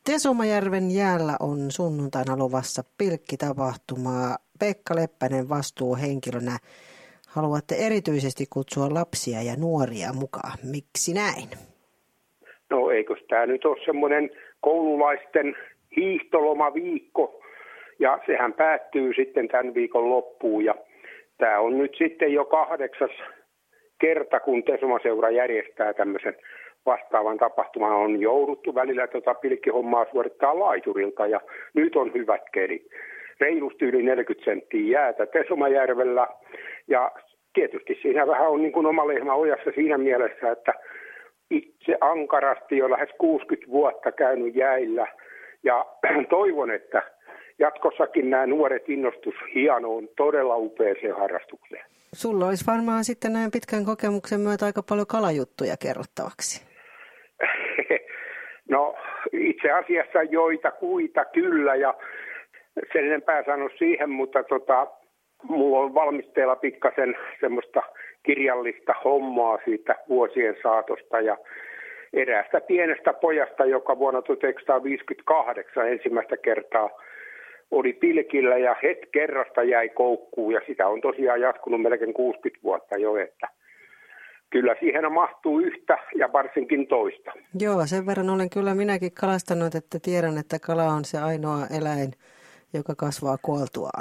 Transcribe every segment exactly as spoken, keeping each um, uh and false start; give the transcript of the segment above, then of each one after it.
Tesomajärven jäällä on sunnuntaina luvassa pilkkitapahtumaa. Pekka Leppänen vastuuhenkilönä. Haluatte erityisesti kutsua lapsia ja nuoria mukaan. Miksi näin? No eikös tämä nyt ole semmoinen koululaisten hiihtolomaviikko ja sehän päättyy sitten tämän viikon loppuun ja tämä on nyt sitten jo kahdeksas kerta, kun Tesoma-seura järjestää tämmöisen vastaavan tapahtuman. On jouduttu välillä tuota pilkkihommaa suorittaa laiturilta ja nyt on hyvät kelit. Reilusti yli neljäkymmentä senttiä jäätä Tesomajärvellä ja tietysti siinä vähän on niin kuin oma lehmä ojassa siinä mielessä, että itse ankarasti jo lähes kuusikymmentä vuotta käynyt jäillä ja toivon, että jatkossakin nämä nuoret innostus hienoon todella upeaseen harrastukseen. Sulla olisi varmaan sitten näin pitkän kokemuksen myötä aika paljon kalajuttuja kerrottavaksi. No itse asiassa joita kuita kyllä ja sen enempää sano siihen, mutta tota, mulla on valmisteilla pikkasen semmoista kirjallista hommaa siitä vuosien saatosta ja eräästä pienestä pojasta, joka vuonna tuhatyhdeksänsataaviisikymmentäkahdeksan ensimmäistä kertaa oli pilkillä ja het kerrasta jäi koukkuun ja sitä on tosiaan jatkunut melkein kuusikymmentä vuotta jo, että kyllä siihen mahtuu yhtä ja varsinkin toista. Joo, sen verran olen kyllä minäkin kalastanut, että tiedän, että kala on se ainoa eläin, joka kasvaa kuoltuaan.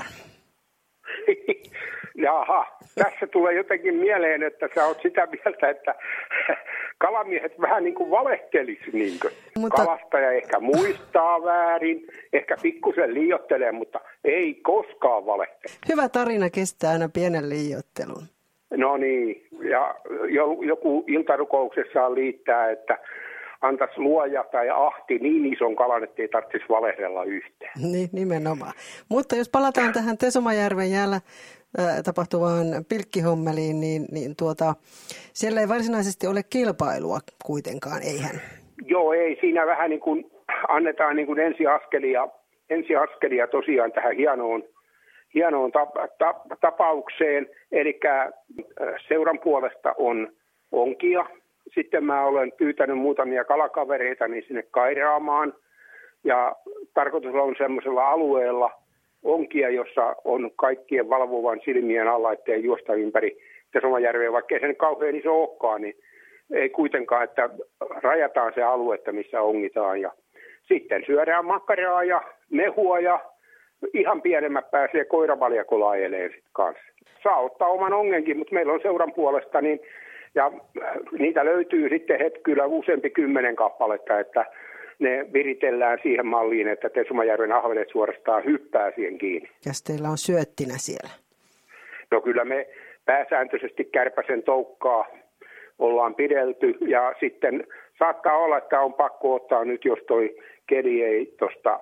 Jaha, tässä tulee jotenkin mieleen, että sä oot sitä mieltä, että kalamiehet vähän niin kuin valehtelis, niin kuin. Mutta kalastaja ehkä muistaa väärin, ehkä pikkusen liioittelee, mutta ei koskaan valehtele. Hyvä tarina kestää aina pienen liioittelun. No niin, ja joku iltarukouksessaan liittää, että antaisi luoja tai ahti niin ison kalan, että ei tarvitsisi valehdella yhteen. Niin, nimenomaan. Mutta jos palataan tähän Tesomajärven jäällä äh, tapahtuvaan pilkkihommeliin, niin, niin tuota, siellä ei varsinaisesti ole kilpailua kuitenkaan, eihän? Joo, ei. Siinä vähän niin kuin annetaan niin kuin ensiaskelia, ensiaskelia tosiaan tähän hienoon, hienoon tap, tap, tapaukseen. Eli seuran puolesta on onkia. Sitten mä olen pyytänyt muutamia kalakavereita niin sinne kairaamaan ja tarkoitus on semmoisella alueella onkia, jossa on kaikkien valvovan silmien alla, ettei juosta ympäri Tesomajärveä, vaikka ei sen kauhean iso olekaan, niin ei kuitenkaan, että rajataan se aluetta, missä ongitaan ja sitten syödään makkaraa ja mehua ja ihan pienemmät pääsee koiravaljakolla ajeleen sitten kanssa. Saa ottaa oman ongenkin, mutta meillä on seuran puolesta niin ja niitä löytyy sitten hetkellä useampi kymmenen kappaletta, että ne viritellään siihen malliin, että Tesomajärven ahvenet suorastaan hyppää siihen kiinni. Ja teillä on syöttinä siellä? No kyllä me pääsääntöisesti kärpäsen toukkaa ollaan pidelty ja sitten saattaa olla, että on pakko ottaa nyt, jos toi keli ei tuosta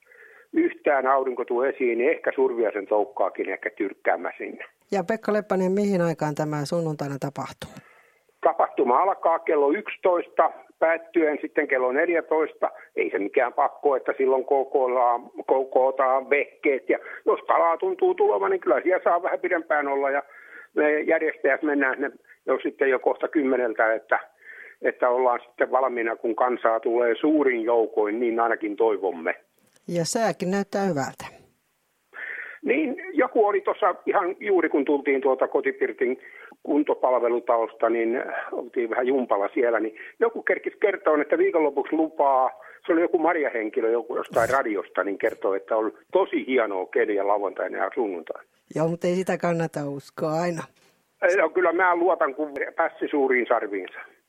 yhtään aurinko tule esiin, niin ehkä Surviaisen toukkaakin ehkä tyrkkäämä sinne. Ja Pekka Leppänen, mihin aikaan tämä sunnuntaina tapahtuu? Tapahtuma alkaa kello yksitoista, päättyen sitten kello neljätoista. Ei se mikään pakko, että silloin kokoillaan vehkeet. Ja jos kalaa tuntuu tulevan, niin kyllä siellä saa vähän pidempään olla. Ja me järjestäjät mennään sinne jo sitten jo kohta kymmeneltä, että, että ollaan sitten valmiina, kun kansaa tulee suurin joukoin, niin ainakin toivomme. Ja sääkin näyttää hyvältä. Niin, joku oli tuossa ihan juuri kun tultiin tuolta Kotipirtin kuntopalvelutalosta, niin oltiin vähän jumpalla siellä, niin joku kerkisi kertoa, että viikonlopuksi lupaa, se oli joku Maria-henkilö joku jostain radiosta, niin kertoo, että on tosi hienoa keliä lauantaina ja sunnuntaina. Joo, mutta ei sitä kannata uskoa aina. No, kyllä mä luotan kuin pässi suuriin sarviinsa.